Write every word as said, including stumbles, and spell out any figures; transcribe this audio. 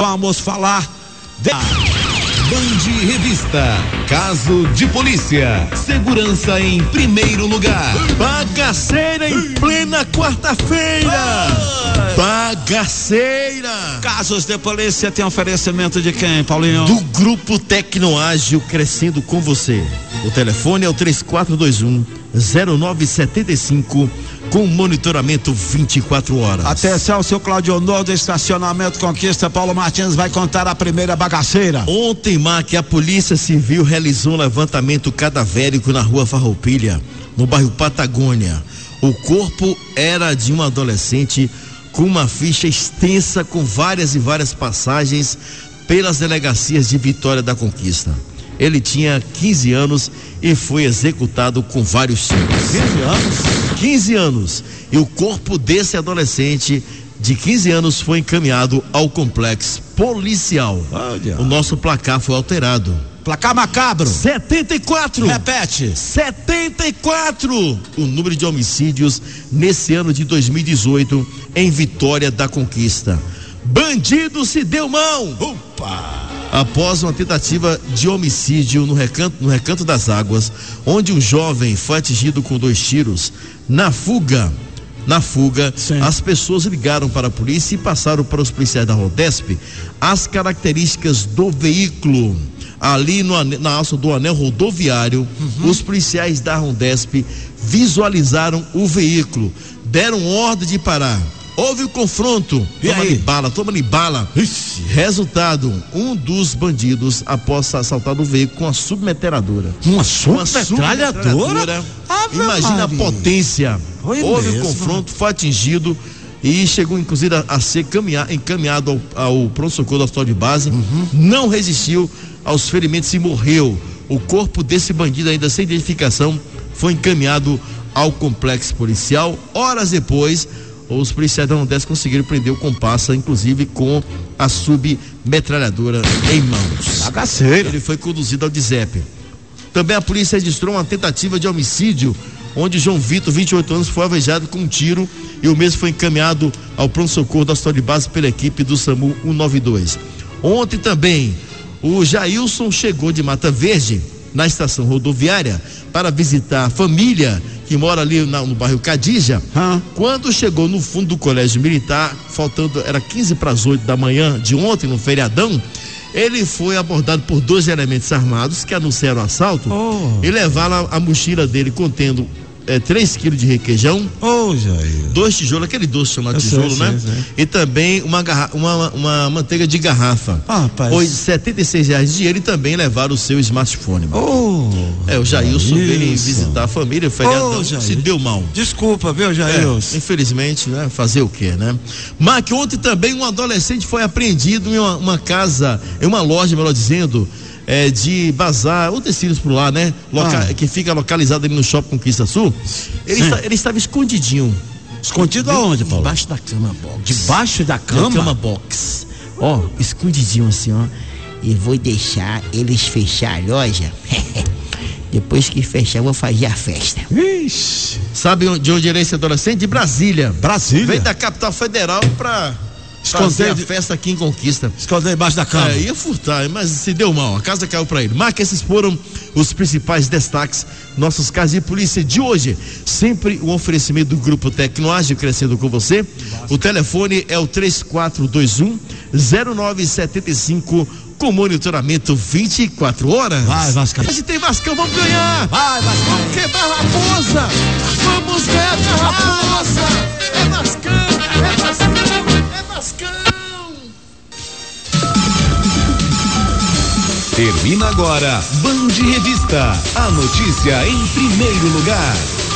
vamos falar de... Band Revista, caso de polícia, segurança em primeiro lugar. Bagaceira em plena quarta-feira. Bagaceira. Casos de polícia tem oferecimento de quem, Paulinho? Do Grupo Tecnoágil, crescendo com você. O telefone é o três quatro dois um, zero nove sete cinco, com monitoramento vinte e quatro horas. Atenção, seu Claudio Honor do estacionamento Conquista, Paulo Martins vai contar a primeira bagaceira. Ontem, Mac, a Polícia Civil realizou um levantamento cadavérico na rua Farroupilha, no bairro Patagônia. O corpo era de um adolescente com uma ficha extensa com várias e várias passagens pelas delegacias de Vitória da Conquista. Ele tinha quinze anos e foi executado com vários tiros. quinze anos? quinze anos. E o corpo desse adolescente de quinze anos foi encaminhado ao complexo policial. Olha. O nosso placar foi alterado. Placar macabro. setenta e quatro. Repete. setenta e quatro. O número de homicídios nesse ano de dois mil e dezoito em Vitória da Conquista. Bandido se deu mão. Opa! Após uma tentativa de homicídio no recanto, no Recanto das Águas, onde um jovem foi atingido com dois tiros. Na fuga, na fuga, Sim. as pessoas ligaram para a polícia e passaram para os policiais da Rodesp as características do veículo. Ali no, na alça do anel rodoviário, uhum. os policiais da Rodesp visualizaram o veículo, deram ordem de parar. Houve o confronto, toma-lhe bala, toma-lhe bala. Ixi. Resultado, um dos bandidos, após ser assaltado o veículo com uma submetralhadora. Uma submetralhadora? Imagina a potência. Foi Houve mesmo. o confronto, foi atingido e chegou inclusive a, a ser caminhar, encaminhado ao, ao pronto-socorro do hospital de base. Uhum. Não resistiu aos ferimentos e morreu. O corpo desse bandido, ainda sem identificação, foi encaminhado ao complexo policial. Horas depois, os policiais da Nordeste conseguiram prender o comparsa, inclusive com a submetralhadora em mãos. Bagaceira. Ele foi conduzido ao D Z E P. Também a polícia registrou uma tentativa de homicídio, onde João Vitor, vinte e oito anos, foi alvejado com um tiro e o mesmo foi encaminhado ao pronto-socorro da hospital de base pela equipe do SAMU cento e noventa e dois. Ontem também, o Jailson chegou de Mata Verde, na estação rodoviária, para visitar a família que mora ali na, no bairro Cadija. Hum. Quando chegou no fundo do colégio militar, faltando, era quinze para as oito da manhã de ontem, no feriadão, ele foi abordado por dois elementos armados que anunciaram o assalto oh. e levaram a, a mochila dele contendo é, três quilos de requeijão, oh, Jair. dois tijolos, aquele doce chamado Eu tijolo, sei, né? sei, sei. E também uma, garra, uma, uma manteiga de garrafa. Ah, rapaz. Foi setenta e seis reais de dinheiro e também levaram o seu smartphone. Oh, é, o Jailson veio visitar a família, o feriadão, oh, se deu mal. Desculpa, viu, Jailson? É, infelizmente, né? Fazer o quê, né? Mas que ontem também um adolescente foi apreendido em uma, uma casa, em uma loja, melhor dizendo, É, de bazar, ou tecidos por lá, né? Loca, ah. Que fica localizado ali no Shopping Conquista Sul. Ele, está, ele estava escondidinho. Escondido aonde, Paulo? Debaixo da cama box. Debaixo da cama? Da cama box. Ó, escondidinho assim, ó. E vou deixar eles fechar a loja. Depois que fechar, eu vou fazer a festa. Ixi. Sabe de onde era esse adolescente? De Brasília. Brasília? Veio da capital federal pra esconder a festa aqui em Conquista. Esconder embaixo da cama. É, ia furtar, mas se deu mal, a casa caiu pra ele. Mas que esses foram os principais destaques, nossos casos de polícia de hoje. Sempre um oferecimento do Grupo Tecnoágil, crescendo com você. O telefone é o três quatro dois um, zero nove sete cinco, com monitoramento vinte e quatro horas. Vai, Vascão. A gente tem Vascão, vamos ganhar. Vai, Vascão. Vamos quebrar a raposa. Vamos ganhar a raposa. É Vascão, é Vascão. Termina agora Band Revista, a notícia em primeiro lugar.